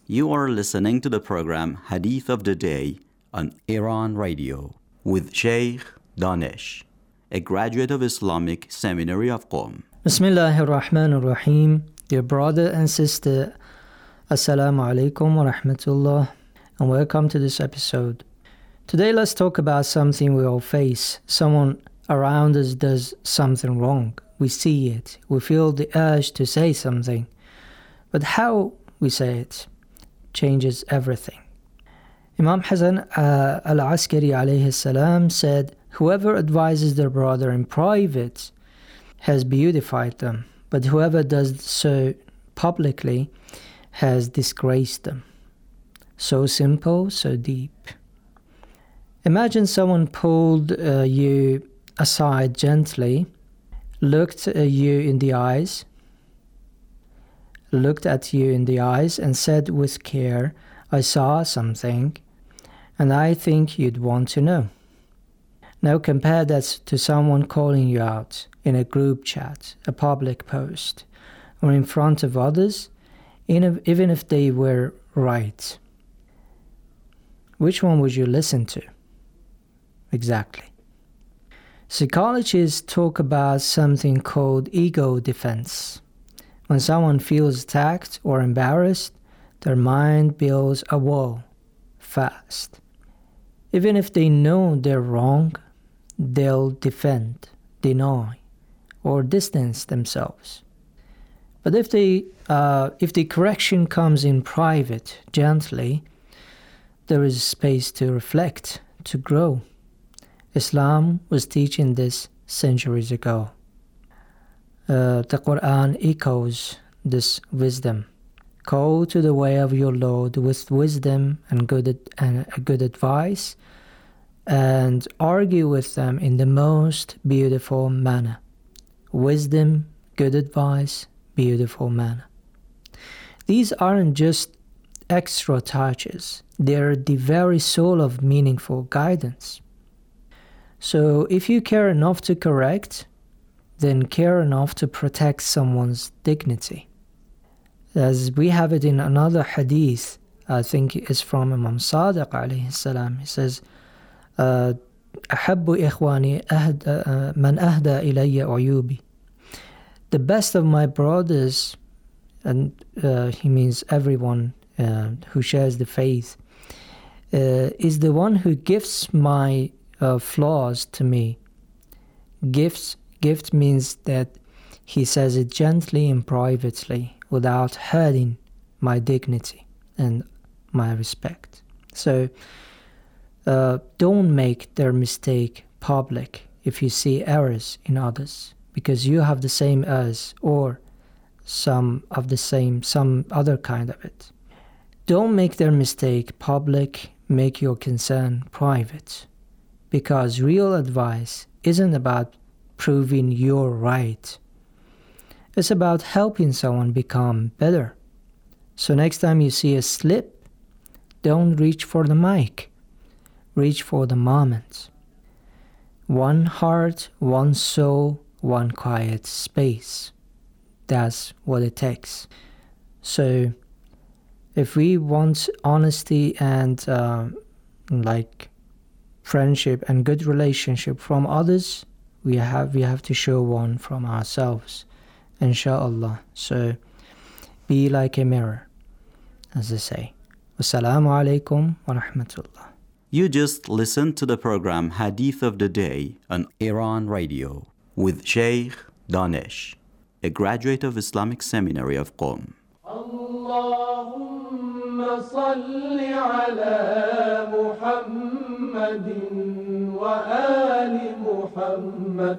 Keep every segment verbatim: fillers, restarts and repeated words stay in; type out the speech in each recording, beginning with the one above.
You are listening to the program Hadith of the Day on Iran Radio with Sheikh Danish, a graduate of Islamic Seminary of Qom. Bismillahir Rahmanir Rahim. Dear brother and sister, Assalamu alaikum wa rahmatullah, and welcome to this episode. Today let's talk about something we all face. Someone around us does something wrong. We see it. We feel the urge to say something. But how we say it changes everything. Imam Hassan uh, al-Askari alayhi salam said, whoever advises their brother in private has beautified them, but whoever does so publicly has disgraced them. So simple, so deep. Imagine someone pulled uh, you aside gently, looked at you in the eyes, looked at you in the eyes and said with care, I saw something and I think you'd want to know. Now compare that to someone calling you out in a group chat, a public post, or in front of others, even if they were right. Which one would you listen to? Exactly. Psychologists talk about something called ego defense. When someone feels attacked or embarrassed, their mind builds a wall fast. Even if they know they're wrong, they'll defend, deny, or distance themselves. But if they, uh, if the correction comes in private, gently, there is space to reflect, to grow. Islam was teaching this centuries ago. Uh, the Quran echoes this wisdom. Call to the way of your Lord with wisdom and good ad- and good advice, and argue with them in the most beautiful manner. Wisdom, good advice, beautiful manner. These aren't just extra touches. They're the very soul of meaningful guidance. So if you care enough to correct, then care enough to protect someone's dignity. As we have it in another hadith, I think it's from Imam Sadiq alayhi salam. He says, أحب إخواني أهدى من أهدى إلي عيوبي. The best of my brothers, and uh, he means everyone uh, who shares the faith, uh, is the one who gives my uh, flaws to me. Gifts Gift means that he says it gently and privately without hurting my dignity and my respect. So uh, don't make their mistake public if you see errors in others, because you have the same errors or some of the same, some other kind of it. Don't make their mistake public, make your concern private, because real advice isn't about proving you're right. It's about helping someone become better. So next time you see a slip, don't reach for the mic. Reach for the moment. One heart, one soul, one quiet space. That's what it takes. So if we want honesty and uh, like friendship and good relationship from others, we have we have to show one from ourselves, inshallah. So be like a mirror, as they say. Wassalamu alaikum wa rahmatullah. You just listened to the program Hadith of the Day on Iran Radio with Sheikh Danish, a graduate of Islamic Seminary of Qom. Allahumma salli ala Muhammadin wa ali Muhammad.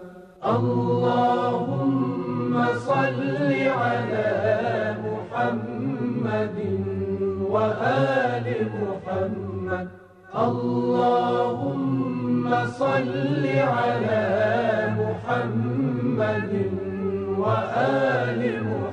Allahumma salli ala Muhammadin wa ali Muhammad. Allahumma salli ala Muhammadin wa ali Muhammad.